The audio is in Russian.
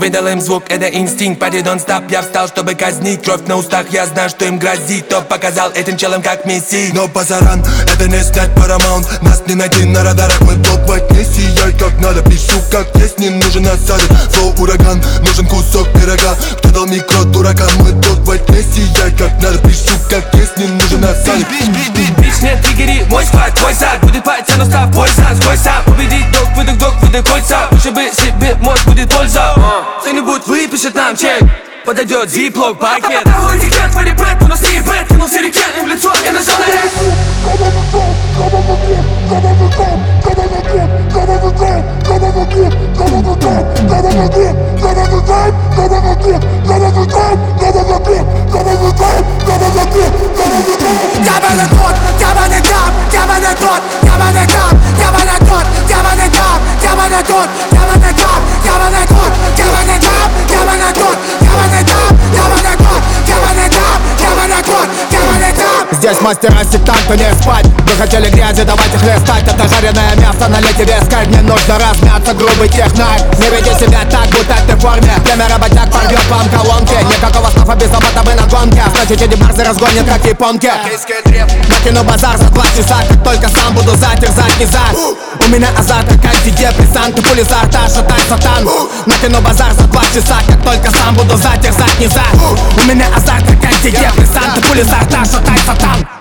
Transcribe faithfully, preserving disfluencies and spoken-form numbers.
выдал им звук, это инстинкт. Party don't stop, я встал, чтобы казнить. Кровь на устах, я знаю, что им грозит. Кто показал этим челам, как месси. Но базаран, это не снять Paramount. Нас не найти на радарах, мы топ-вайт. Не сияй как надо, пишу как есть, не нужен осадок. Флоу ураган, нужен кусок пирога. Кто дал микро дуракам, мы топ-вайт. Не сияй как надо, пишу как есть, не нужен осадок. Бич, нет, триггери, мой склад, твой сад. Будет патя, но став пояса, сквозь сам. Победить док, выдох, док, выдох кольца. Лучше бы себе мощь будет польза. Кто-нибудь выпишет нам чек. Подойдет зиплок, пакет. Такой этикет, твой репет, у нас не бэт. Кинулся рекен, им в лицо, я нажал на рэп. Diamond God, diamond God, diamond God, diamond God, diamond God, diamond God, diamond God, diamond God, diamond God, diamond God, diamond God, diamond God, diamond God, diamond God, diamond God, diamond God. Здесь мастера сектанта, не спать. Вы хотели грязи, давайте хлестать. Это жареное мясо, налейте вес кайф. Не нужно размяться, грубый технарь. Не веди себя так, будто ты в форме. Племя работяг порвет вам колонки. Никакого стафа без опыта, вы на гонке. Значит, эти барзы разгонят, как японки. Накину базар за два часа, как только сам буду затерзать низа. У меня азарт, как антидепрессант. И пули за рта, шатай сатан. Накину базар за два часа, как только сам буду затерзать низа. У меня азарт, как антидепрессант. И пули за рта, шатай сатан.